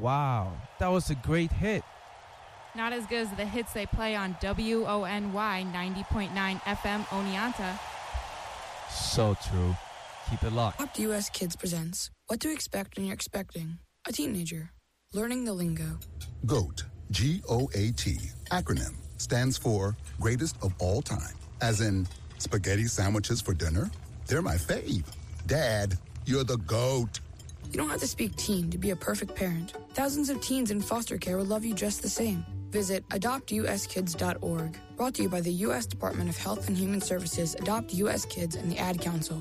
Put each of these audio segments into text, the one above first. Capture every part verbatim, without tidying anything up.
Wow, that was a great hit. Not as good as the hits they play on W O N Y ninety point nine F M Oneonta. So true. Keep it locked. Adopt U S Kids presents What to Expect When You're Expecting a Teenager. Learning the lingo. GOAT, G O A T, acronym, stands for Greatest of All Time. As in, spaghetti sandwiches for dinner? They're my fave. Dad, you're the GOAT. You don't have to speak teen to be a perfect parent. Thousands of teens in foster care will love you just the same. Visit adopt u s kids dot org. Brought to you by the U S Department of Health and Human Services, Adopt U S Kids, and the Ad Council.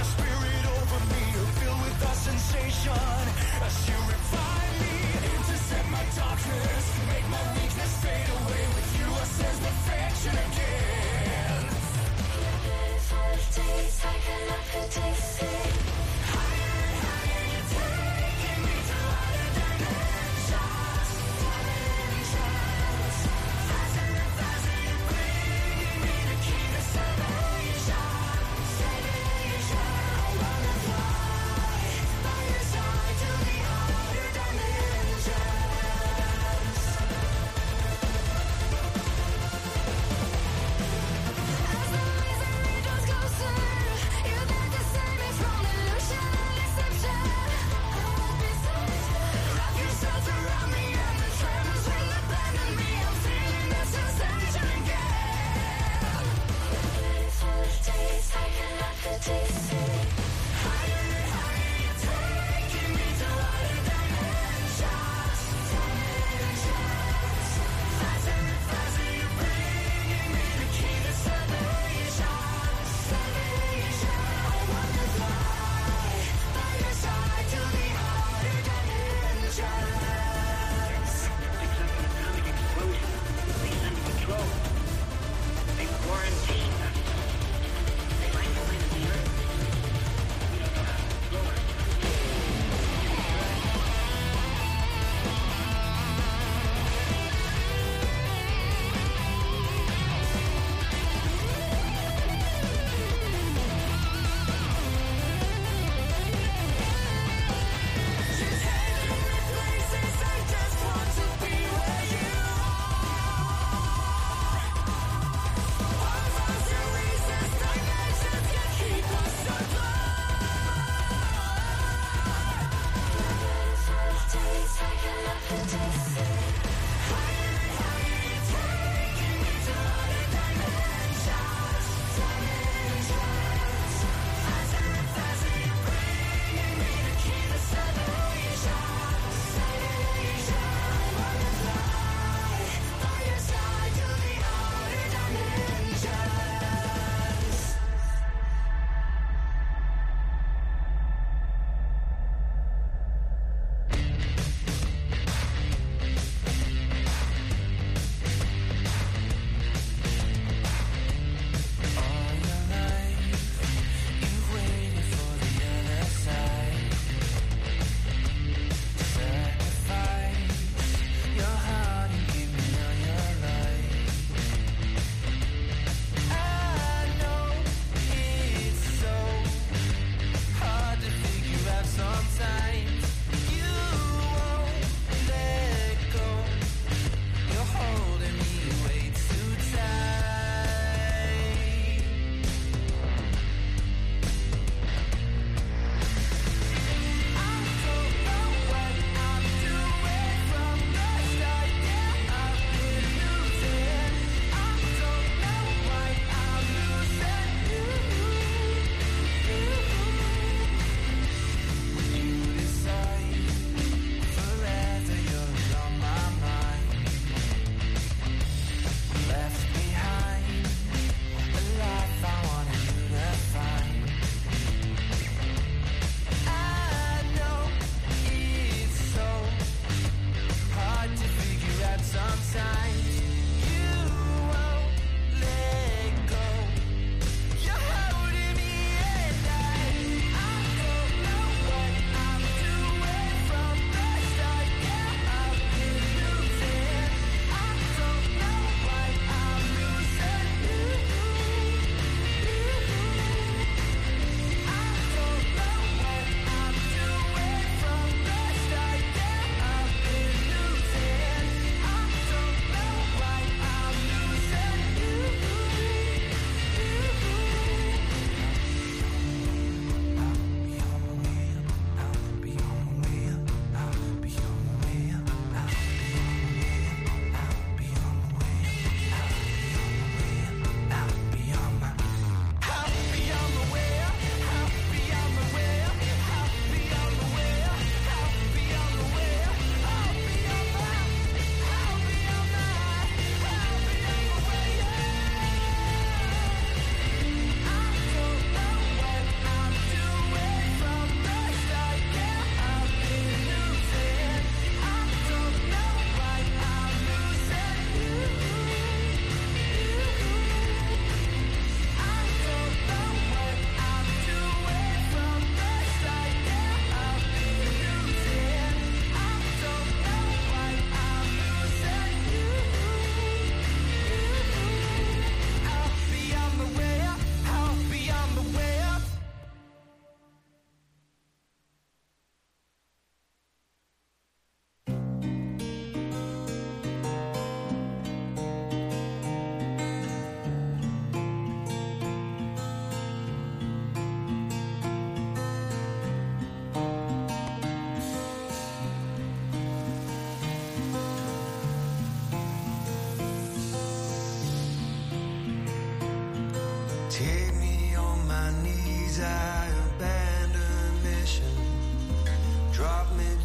Sensation as you refine me into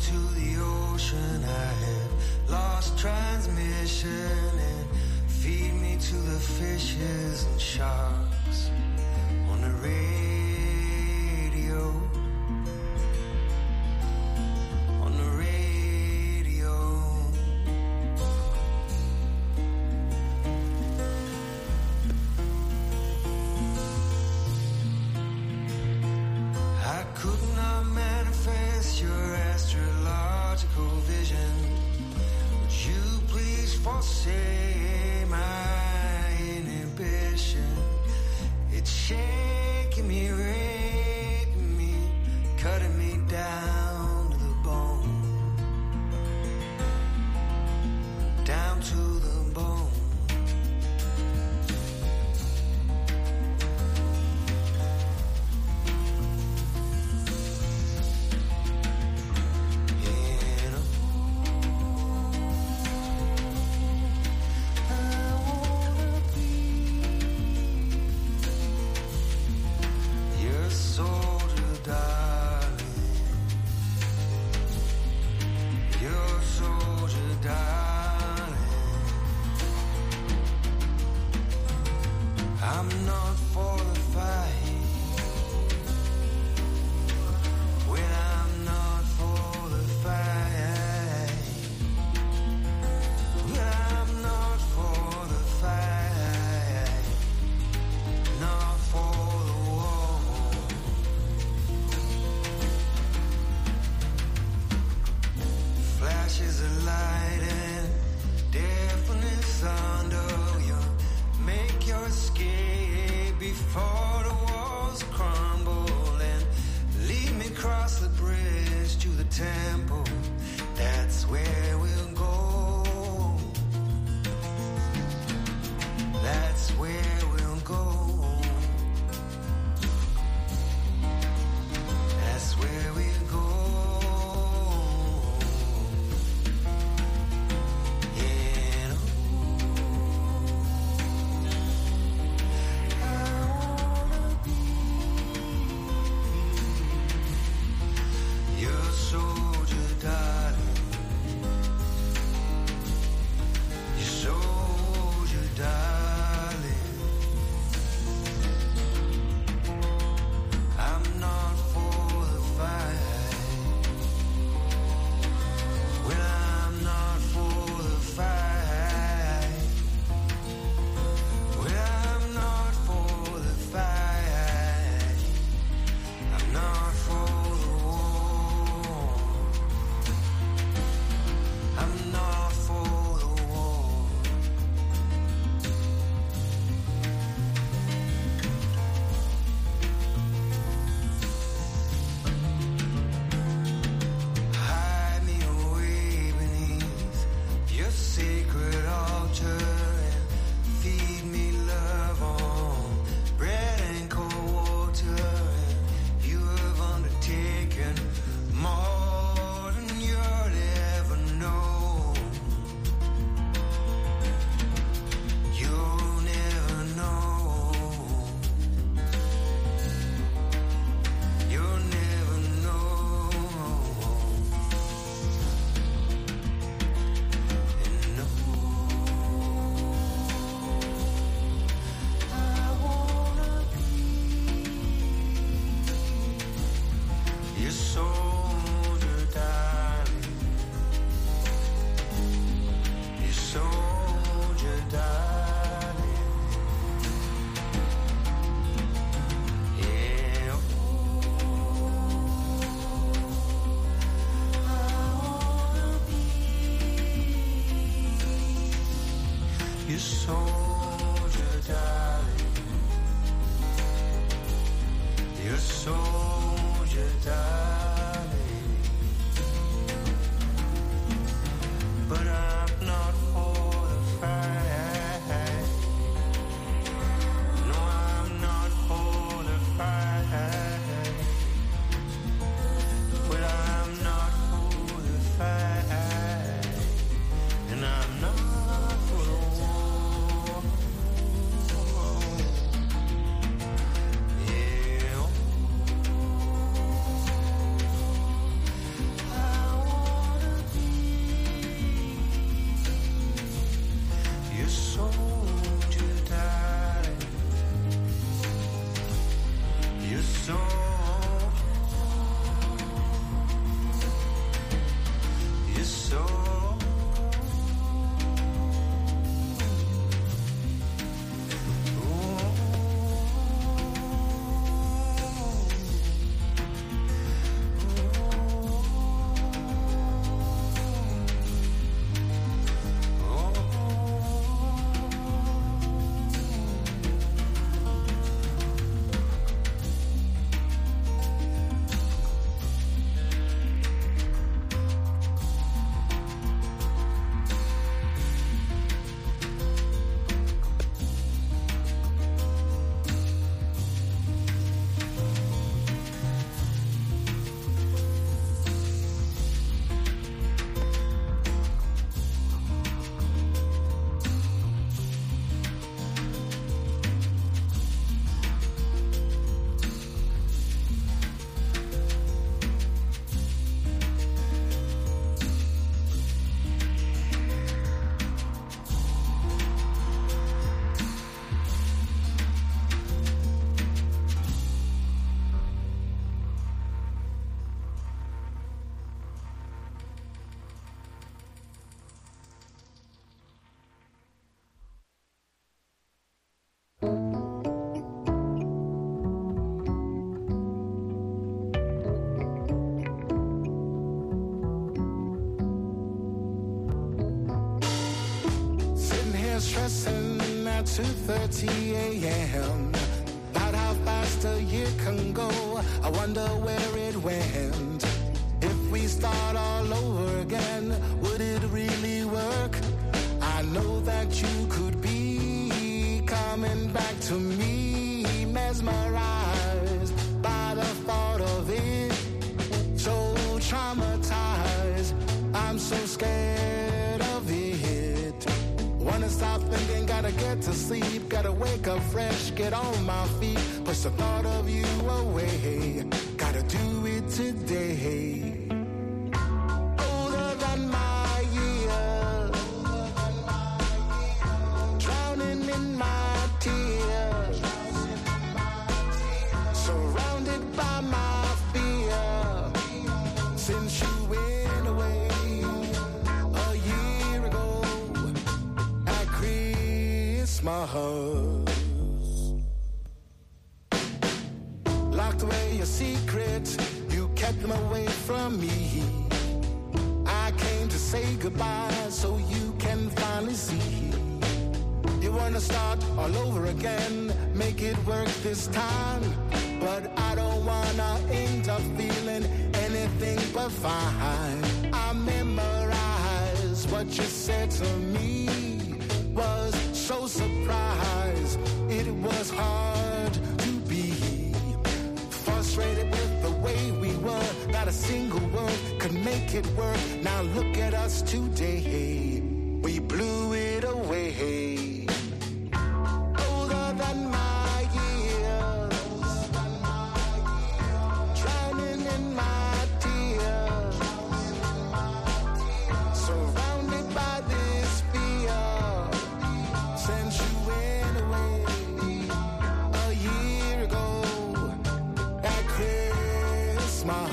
to the ocean. I have lost transmission, and feed me to the fishes and sharks on the radio. On the radio. I could not manifest your astrological vision. Would you please forsake my inhibition? It's shaking me, raping me, cutting me down to the bone, down to the bone. lesson at two thirty a.m. About how fast a year can go, I wonder where it went. If we start all over again, would it really work? I know that you could be coming back to me, mesmerized by the thought of it. So traumatized, I'm so scared of it. Wanna stop thinking, gotta get to sleep, gotta wake up fresh, get on my feet, push the thought of you away, gotta do it today. Older than my years, drowning in my tears, surrounded by my fear, since you went away a year ago at Christmas. Locked away your secrets, you kept them away from me. I came to say goodbye so you can finally see. You wanna start all over again, make it work this time, but I don't wanna end up feeling anything but fine. I memorize what you said to me, was so surprised. It was hard to be frustrated with the way we were. Not a single word could make it work. Now look at us today, we blew it away. Older than my years, drowning in my tears, surrounded by this fear, since you went away a year ago at Christmas.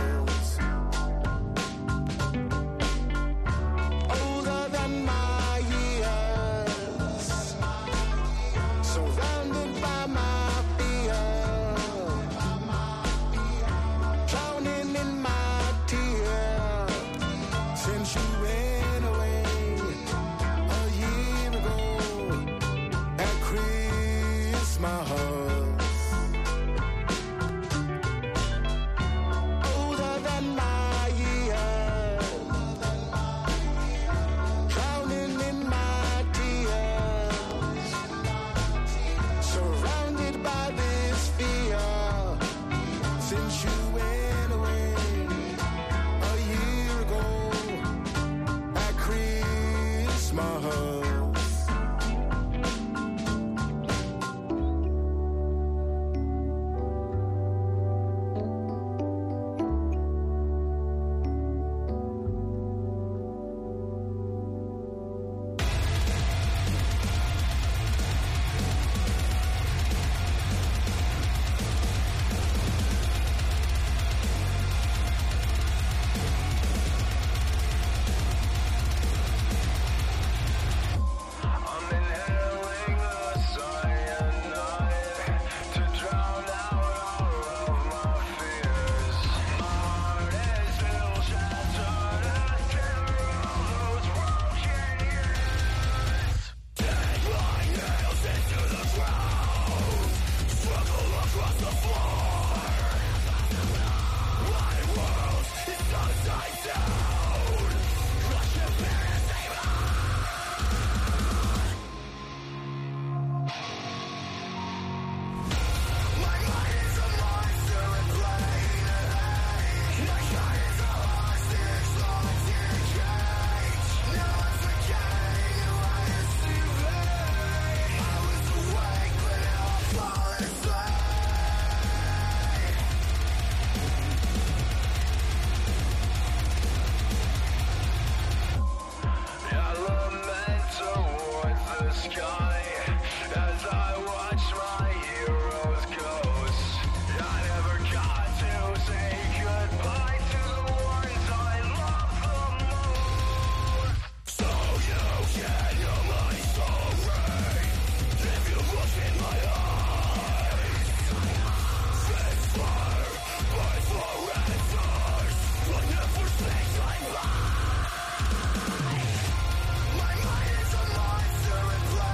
Older than my years, surrounded by my fear, drowning in my tears, since you went away a year ago at Christmas. Older than my years, drowning in my tears, surrounded by this fear, since you went away a year ago at Christmas. I'm inhaling the cyanide to drown out all of my fears. My heart is still shattered after all those broken years. Dig my nails into the ground, struggle across the floor. My world is upside down, crush your parents, save my mind is a monster in plain sight. My heart is a hostage locked in a cage. Now I'm forgetting who I used to be. I was awake, but now I'm falling asleep. I lament towards the sky as I watch my heroes ghosts. I never got to say goodbye to the ones I love the most. So you can hear my story if you look in my eyes. Fix fire, fight for answers, but never say goodbye. My mind is a monster in black.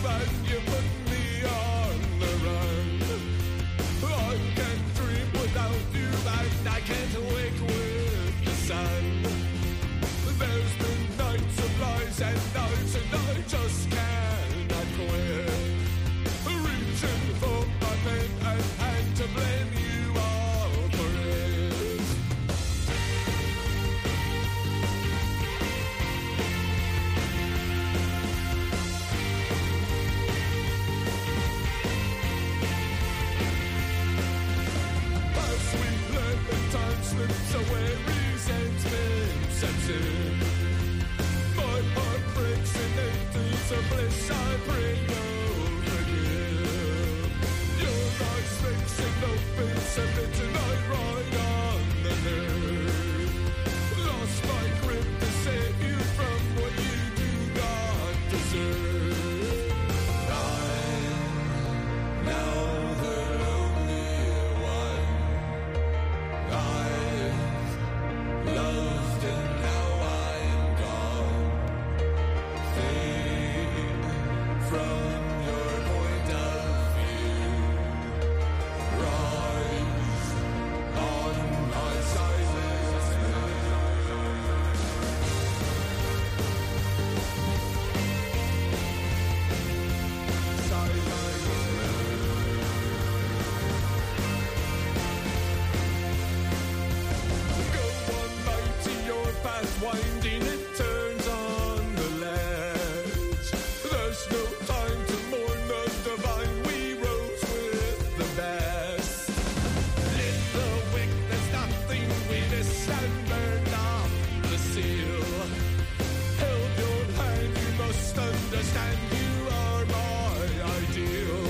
and you put me on the run. I can't dream without you, and I can't wake with the sun. There's been nights of lies and nights, and I just cannot quit. Reaching for my pen and hand to blame you all for it. As we let the time slips away, resentment sets in. My heart breaks in empties of bliss, I pray you'll forgive. Your eyes fixing open, submitting, I ride on the nerve. Lost my grip to save you from what you do not deserve. I'm now the lonely one. I've loved and now I'm gone. Fade from your point of view. Rise on my silence. Go on mighty, your path winding, it turns on the ledge. There's no time to mourn the divine, we rose with the best. Lit the wick, there's nothing we missed, and burned off the seal. Held your hand, you must understand, you are my ideal.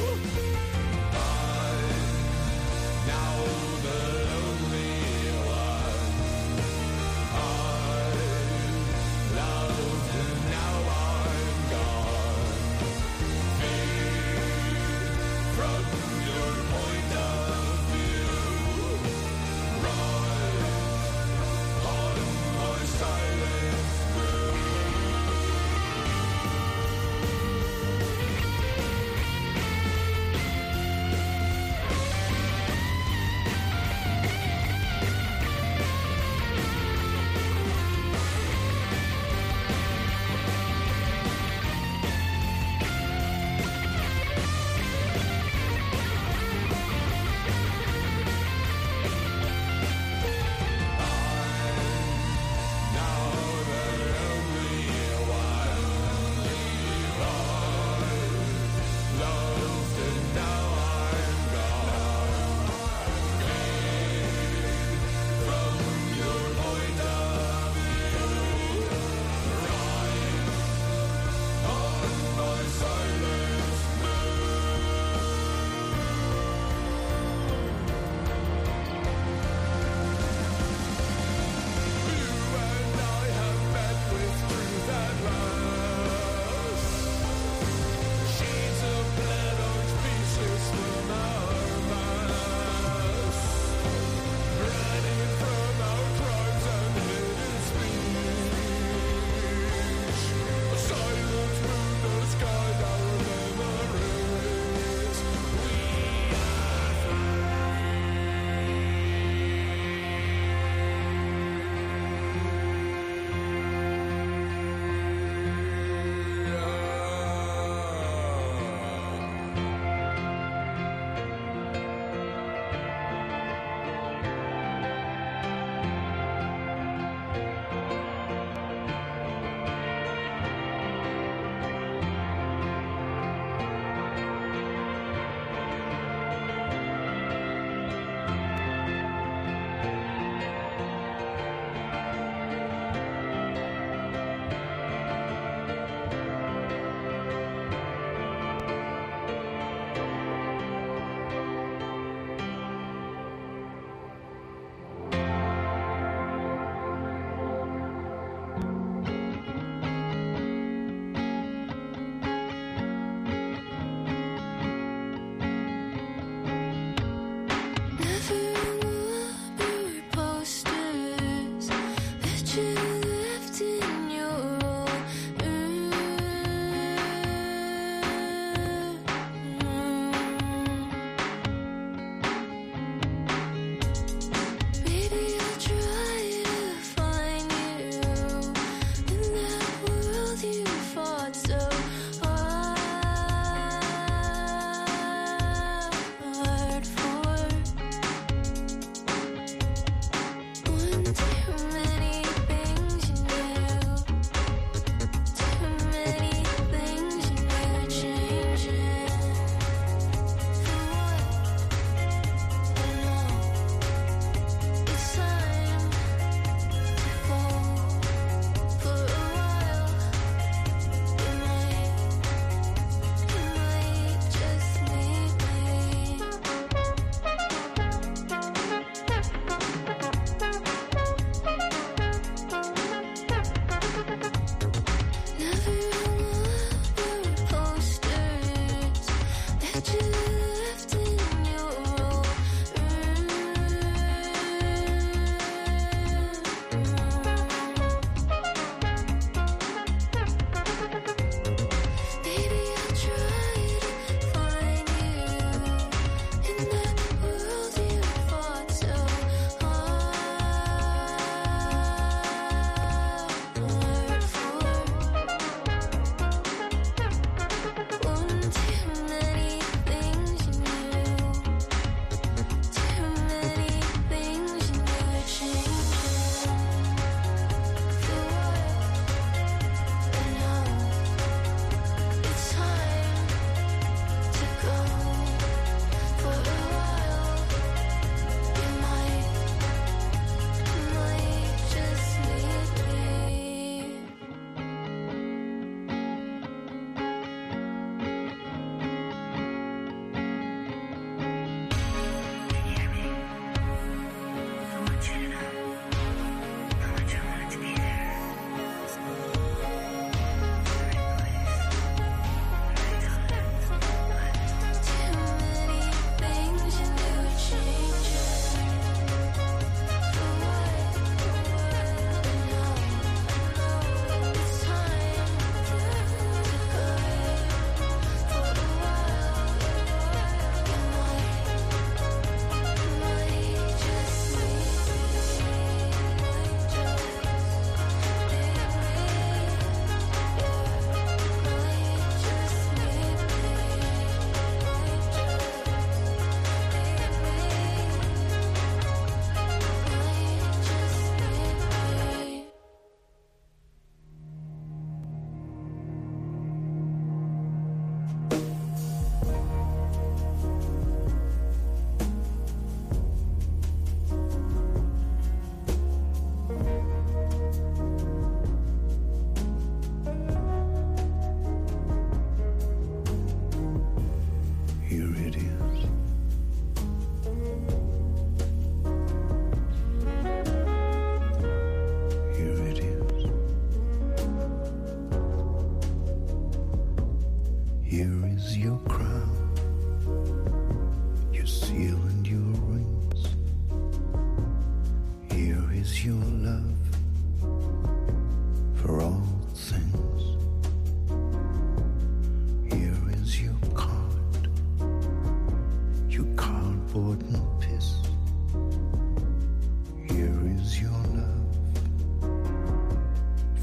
I'm now the lonely one. I've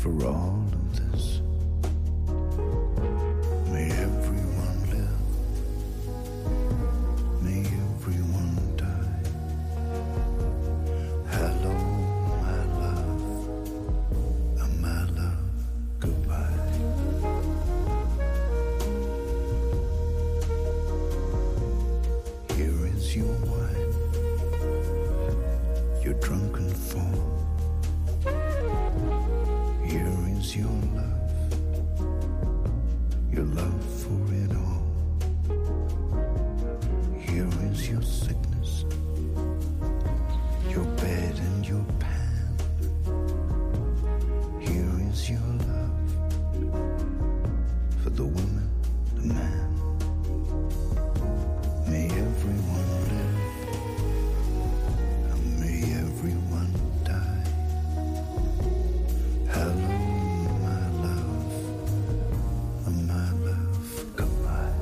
for all of this. May everyone live, may everyone die. Hello, my love, and my love, goodbye. Here is your wine, your drunken fall. Here is your love, your love for it all. Here is your sickness, your bed and your pan. Here is your love for the woman, the man. May everyone live, and may everyone die. Hello, my love, and my love, goodbye.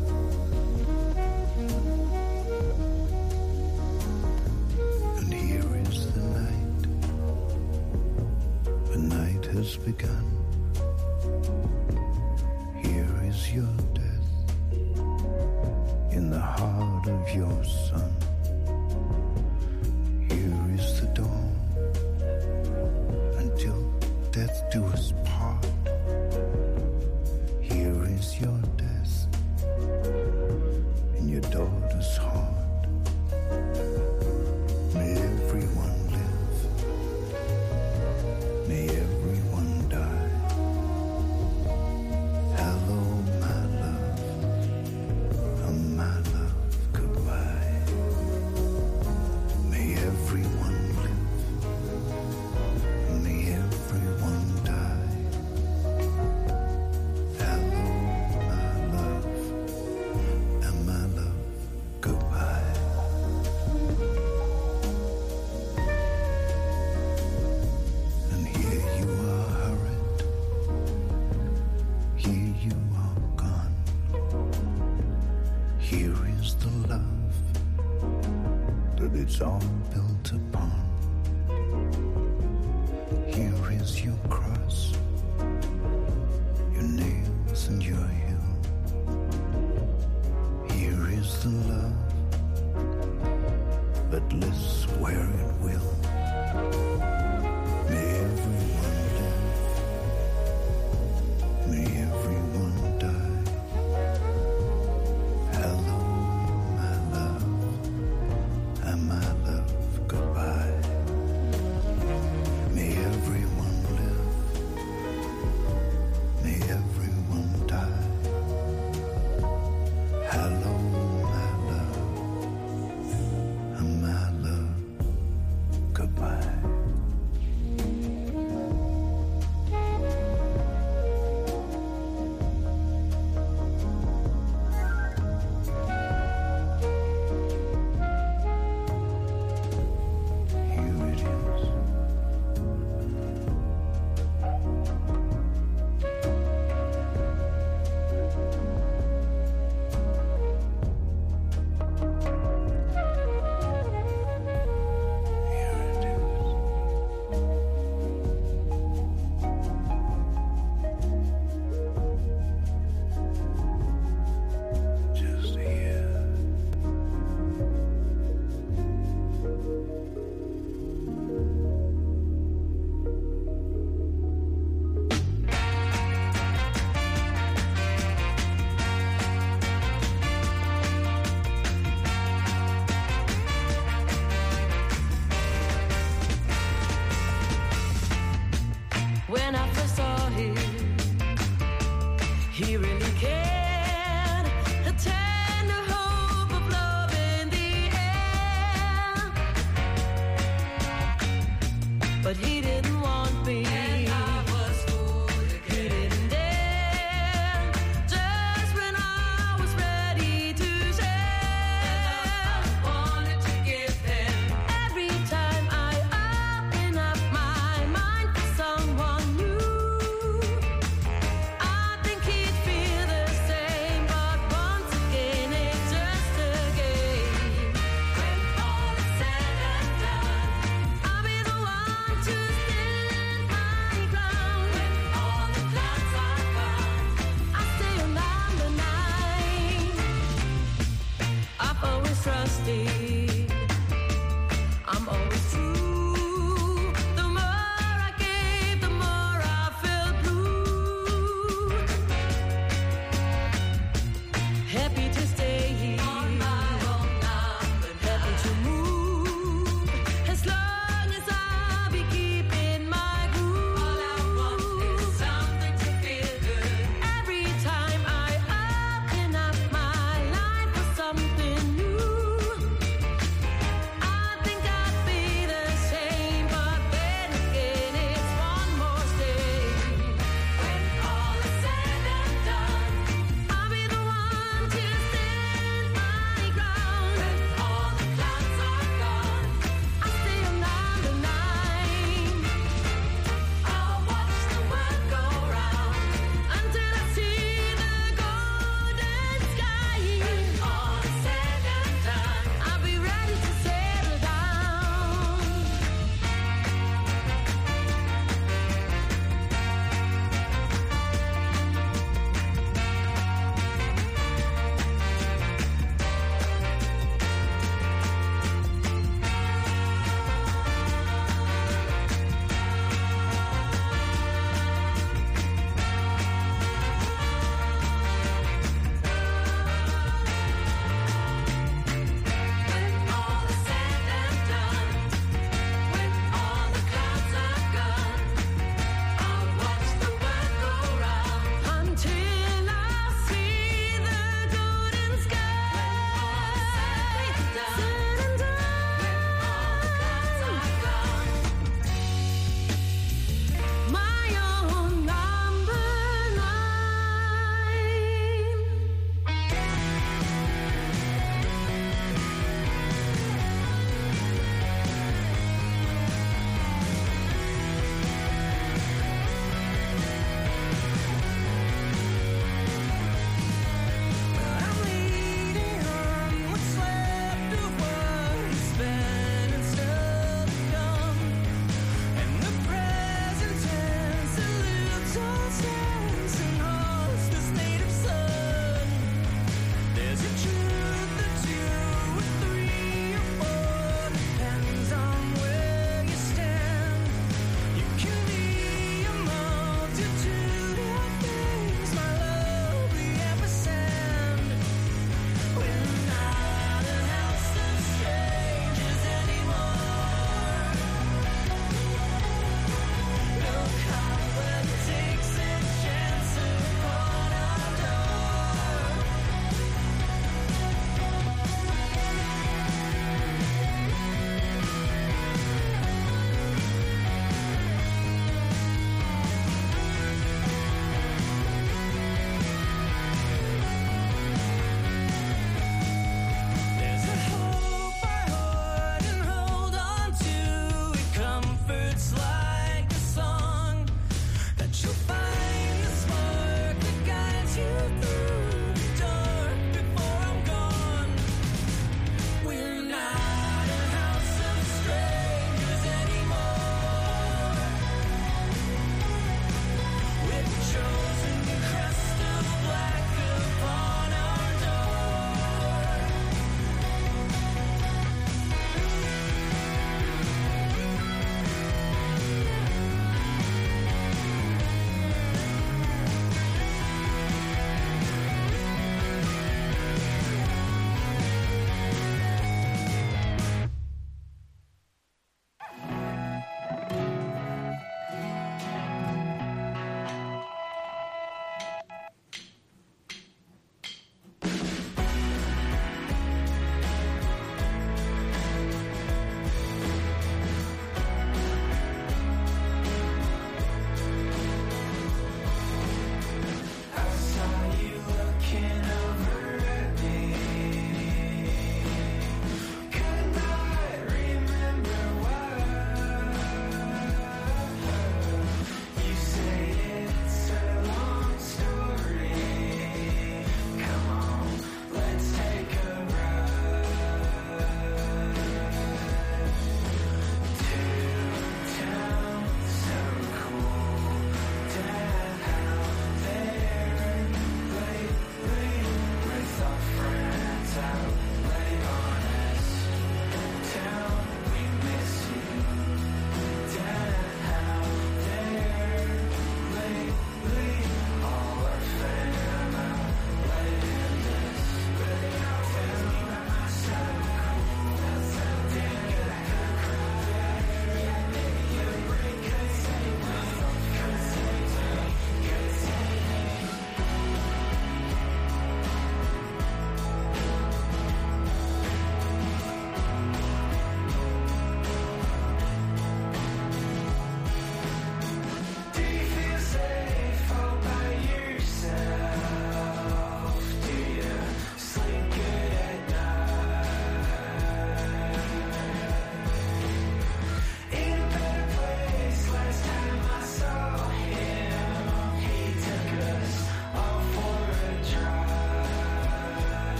And here is the night, the night has begun. Here is your death in the heart of your son. Here is the dawn until death do us part. Here is your death in your daughter's heart. May everyone live, may everyone die. Hello, my love, and my love, goodbye. May everyone live, may everyone die. Hello, my love, and my love, goodbye. And here you are hurried, here you are gone. Here is the love that it's all built upon. Here is your cross, your nails and your heel. Here is the love that lives where it will. May everyone live, may everyone die. Hello, my love, and my love, goodbye. May everyone live, may everyone die. Hello, my love, and my love, goodbye. Here it is. Here it is. Just here. When I first saw him, he really cared. A tender hope of love in the air. But he didn't want me. And I was fooled again. He didn't dare. Just when I was ready to share, I wanted to give him. Every time I open up my mind for someone new, I think he'd feel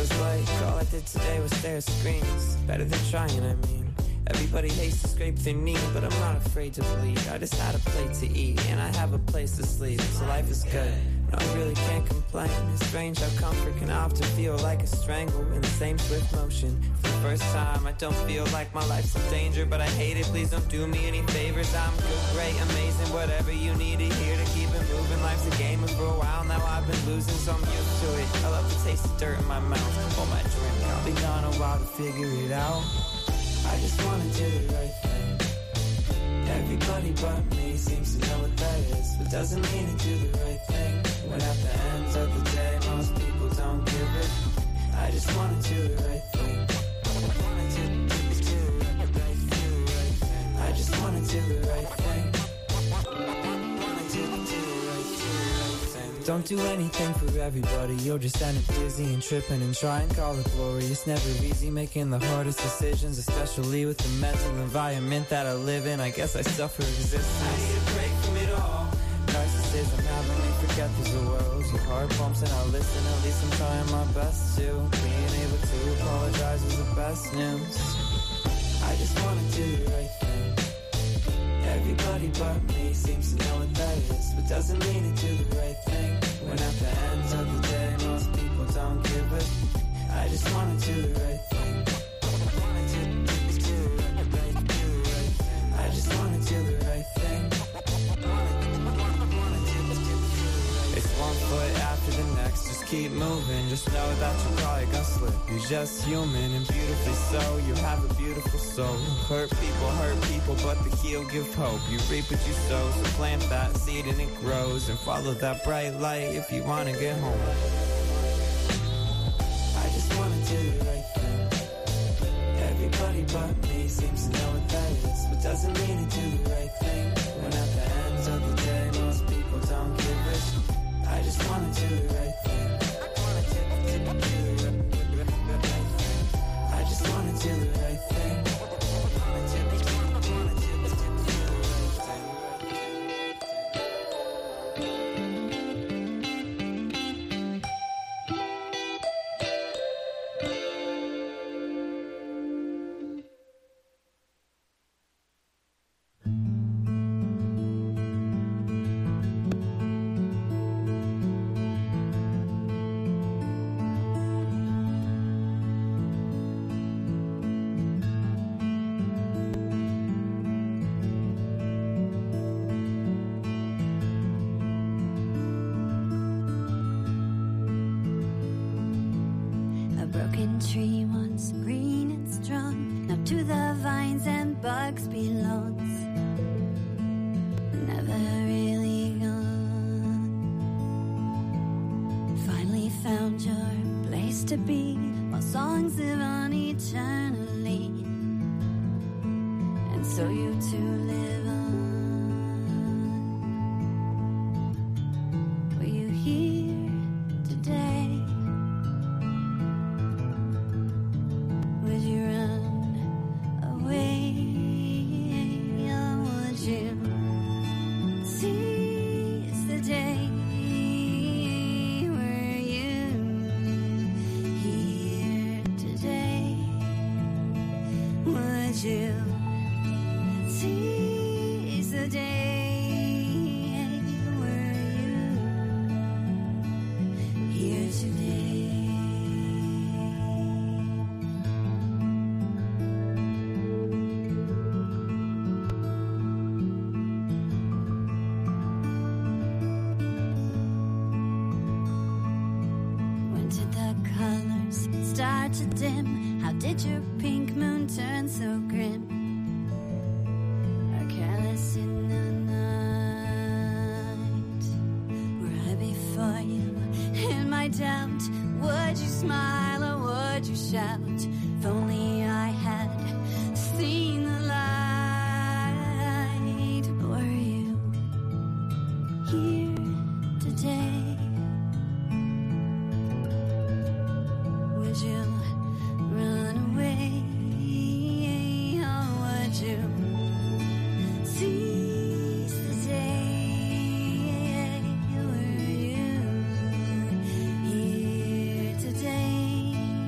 was like, all I did today was stare at screens. Better than trying, I mean. Everybody hates to scrape their knee, but I'm not afraid to bleed. I just had a plate to eat, and I have a place to sleep, so life is good. No, I really can't complain. It's strange how comfort can often feel like a strangle in the same swift motion. For the first time, I don't feel like my life's in danger, but I hate it. Please don't do me any favors. I'm good, great, amazing, whatever you need to hear to keep it moving. Life's a game, and for a while now I've been losing, so I'm used to it. I love the taste of dirt in my mouth. Hold my drink, I'll be gone a while to figure it out. I just wanna do the right thing. Everybody but me seems to know what that is, but doesn't mean to do the right thing. When at the end of the day, most people don't give it. I just wanna do the right thing. I wanna do, do, do the right thing. I just wanna do the right thing. Don't do anything for everybody. You'll just end up dizzy and tripping and try and call it glory. It's never easy making the hardest decisions, especially with the mental environment that I live in. I guess I suffer existence. I need a break from it all. Narcissism having me forget there's a world. Your heart pumps and I listen. At least I'm trying my best to. Being able to apologize is the best news. I just wanna do the right thing. Everybody but me seems to know what that is, but doesn't mean to do the right thing. When at the end of the day, most people don't give it. I just wanna do the right thing. I wanna do, do, do the right thing. I just wanna do the right thing. It's one foot after the next, just keep moving. Just know that you're probably gonna slip. You're just human and beautifully so. You have a beautiful soul. Hurt people, hurt people, but the heel give hope. You reap what you sow, so plant that seed and it grows. And follow that bright light if you wanna get home. I just wanna do the right thing. Everybody but me seems to know what that is, but doesn't mean to do the right thing. When at the end of the day, most people don't give it. I just wanna do the right thing. I wanna do, do, do the right thing. I just wanna do the right thing. I wanna do, do, do, wanna do, do, do the right thing. A broken tree once green and strong, now to the vines and bugs belongs. Never really gone. Finally found your place to be, while songs live on eternally. And so you too live on. Were you here today? Would you run away, or would you seize the day? Were you here today? Would you seize the day? Were you here today? When did the colors start to dim? How did your pink moon turn so grim? Or careless in the night? Were I before you in my doubt? Would you smile or would you shout? If only I had seen the light. Were you here today? Would you run away, or would you seize the day? Were you here today?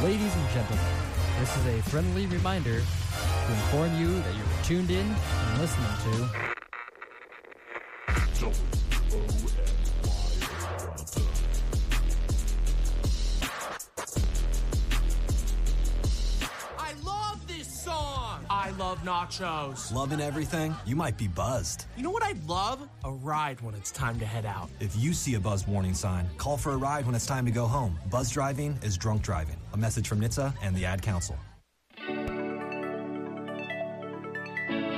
Ladies and gentlemen, this is a friendly reminder to inform you that you are tuned in and listening to I love this song! I love nachos. Loving everything? You might be buzzed. You know what I'd love? A ride when it's time to head out. If you see a buzzed warning sign, call for a ride when it's time to go home. Buzz driving is drunk driving. A message from N H T S A and the Ad Council.